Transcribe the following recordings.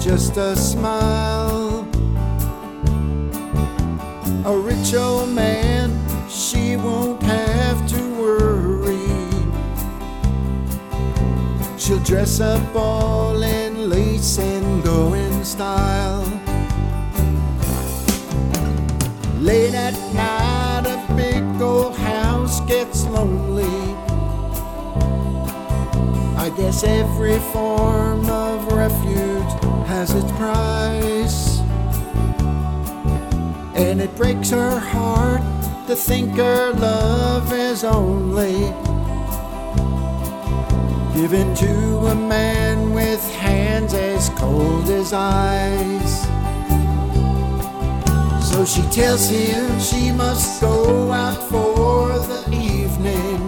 just a smile. A rich old man, she won't have to worry. She'll dress up all in lace and go in style. Late at night, a big old house gets lonely. I guess every form of refuge has its price. And it breaks her heart to think her love is only given to a man with hands as cold as ice. So she tells him she must go out for the evening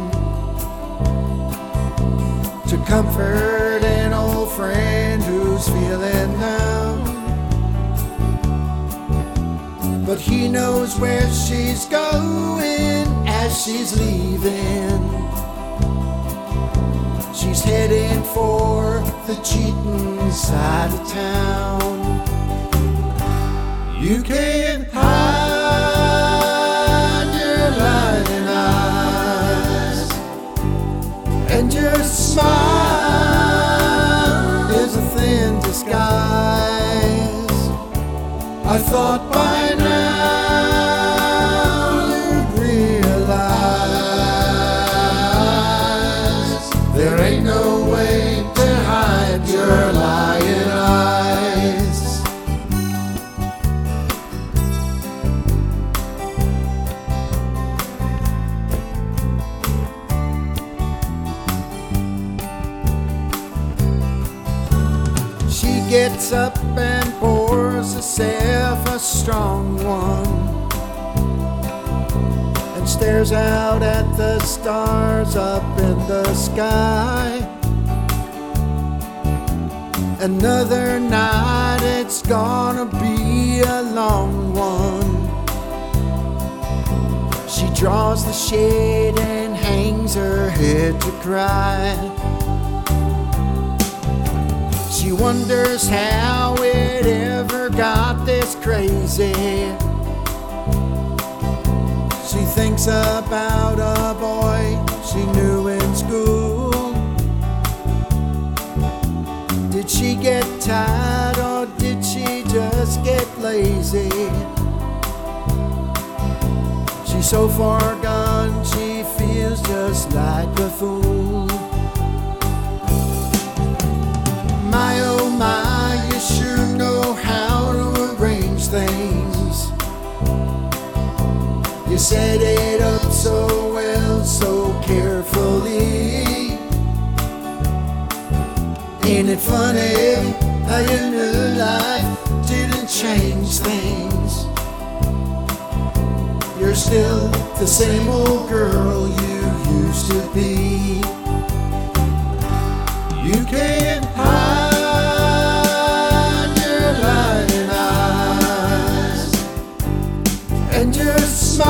to comfort an old friend who's feeling down. But he knows where she's going as she's leaving. She's heading for the cheating side of town. You can't hide your lying eyes, and your smile is a thin disguise. I thought by now you'd realize there ain't no way to hide your lying eyes. She gets up and pours herself a strong one and stares out at the stars up in the sky. Another night, it's gonna be a long one. She draws the shade and hangs her head to cry. She wonders how it ever got this crazy. She thinks about a boy she knew in school. Did she get tired or did she just get lazy? She's so far gone, she feels just like a fool. My oh my, you sure know how to arrange things. You set it up so well, so carefully. Ain't it funny how your new life didn't change things? You're still the same old girl you used to be. You can't hide your lying eyes, and your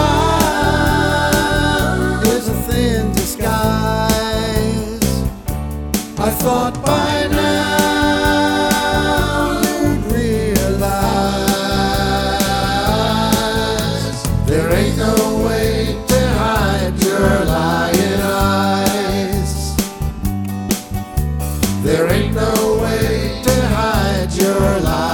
smile is a thin disguise. I thought by now you'd realize there ain't no way to hide your lying eyes. There ain't no way to hide your lies.